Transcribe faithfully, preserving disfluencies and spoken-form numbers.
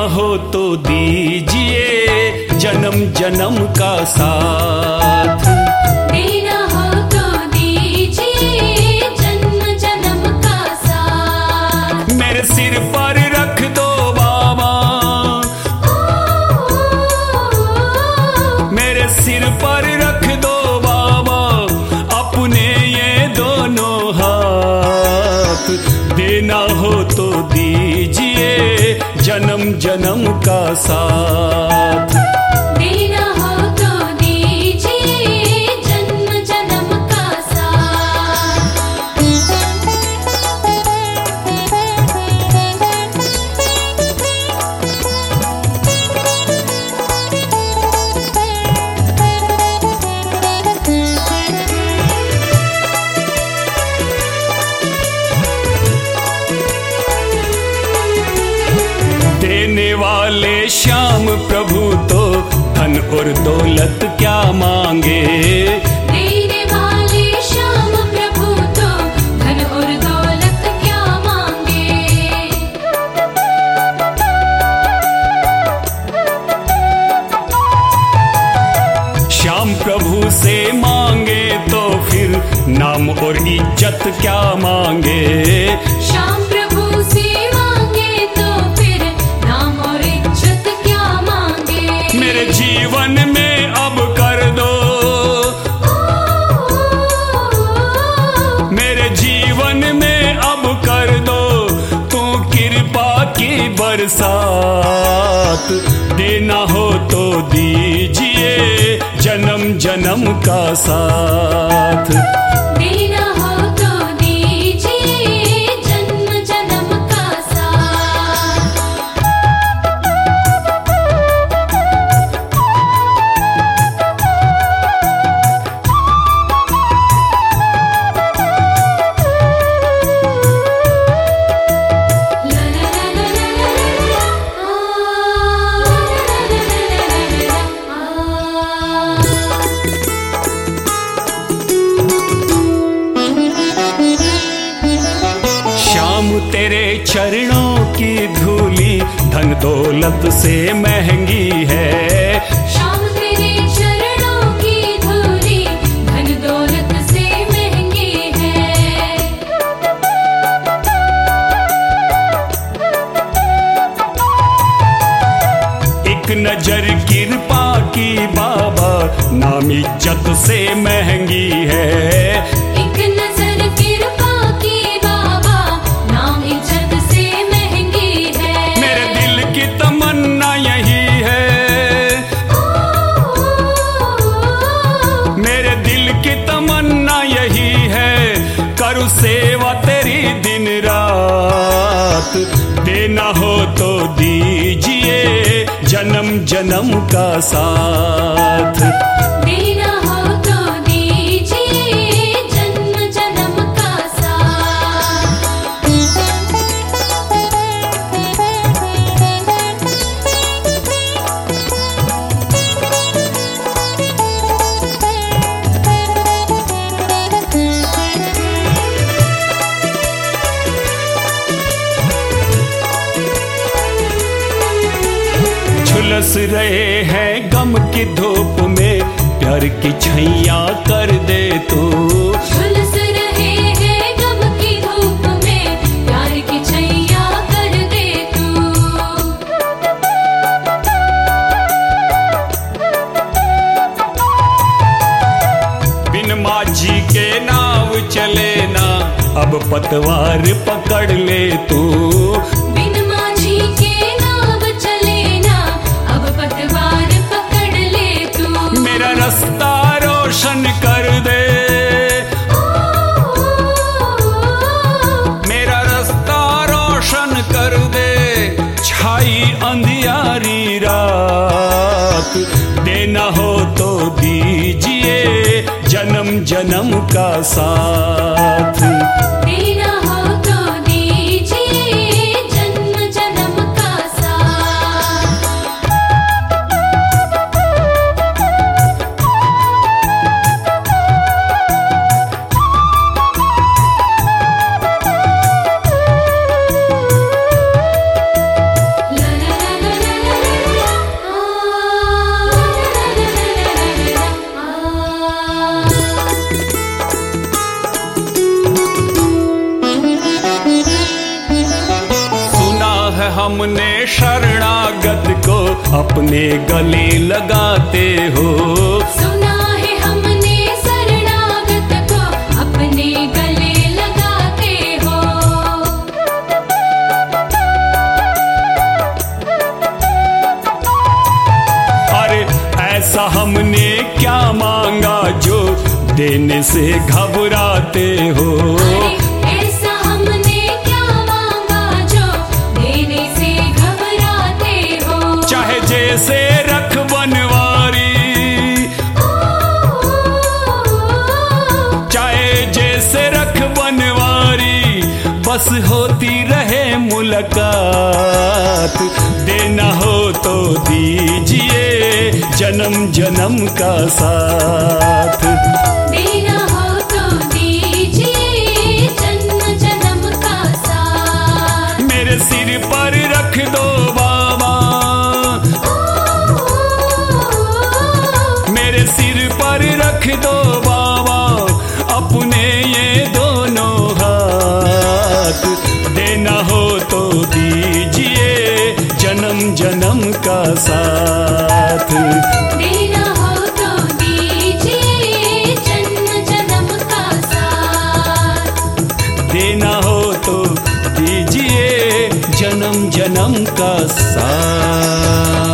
हो तो दीजिए जन्म जन्म का साथ। देना हो तो दीजिए जन्म जन्म का साथ। मेरे सिर पर रख दो बाबा, मेरे सिर पर रख दो बाबा अपने ये दोनों हाथ। देना हो तो दीजिए जन्म जन्म का साथ। देना हो तो दीजिए जन्म जन्म का साथ। देने वाले श्याम प्रभु तो धन और दौलत क्या मांगे। देने वाले श्याम प्रभु तो धन और दौलत क्या मांगे। श्याम प्रभु से मांगे तो फिर नाम और इज्जत क्या मांगे। श्याम प्रभु से मांगे तो फिर नाम और इज्जत क्या मांगे। मेरे जीवन में अब कर दो, मेरे जीवन में अब कर दो तू कृपा की बरसात। देना हो तो दीजिए जन्म जन्म का साथ। देना हो तो दीजिए जन्म जन्म का साथ। ला ला ला ला ला ला श्याम तेरे चरणों की धूली धन दौलत से महंगी है। श्याम तेरे चरणों की धूली धन दौलत से महंगी है। एक नजर कृपा की बाबा नाम इज्जत से महंगी है। एक नजर कृपा की बाबा नाम इज्जत से महंगी है। मेरे दिल की तमन्ना यही है, मेरे दिल की तमन्ना यही है करूँ सेवा तेरी दिन रात। देना हो तो दीजिए जन्म जन्म का साथ। देना हो तो दीजिए जन्म जन्म का साथ। झुलस रहे हैं गम की धूप में प्यार की छैया कर दे तू। झुलस रहे हैं गम की धूप में प्यार की छैया कर दे तू। बिन माझी के नाव चले ना अब पतवार पकड़ ले तू। बिन माझी के नाव चले ना अब पतवार पकड़ ले तू। मेरा रास्ता रोशन कर दे, मेरा रास्ता रोशन कर दे छाई अंधियारी रात। देना हो तो दीजिए जन्म जन्म का साथ। देना हो तो दीजिए जन्म जन्म का साथ। ला ला ला ला हमने शरणागत को अपने गले लगाते हो। सुना है हमने शरणागत को अपने गले लगाते हो। अरे ऐसा हमने क्या मांगा जो देने से घबराते हो। अरे ऐसा हमने क्या मांगा जो देने से घबराते हो। चाहे जैसे रख बनवारी, चाहे जैसे रख बनवारी, बस होती रहे मुलाकात। देना हो तो दीजिए जन्म जन्म का साथ। देना हो तो दीजिए जन्म जन्म का साथ। मेरे सिर पर रख दो बाबा, मेरे सिर पर रख दो बाबा अपने ये दोनों हाथ। देना हो तो दीजिए जन्म जन्म का साथ। देना हो तो दीजिए जन्म जन्म का साथ। देना हो तो दीजिए जन्म जन्म का साथ।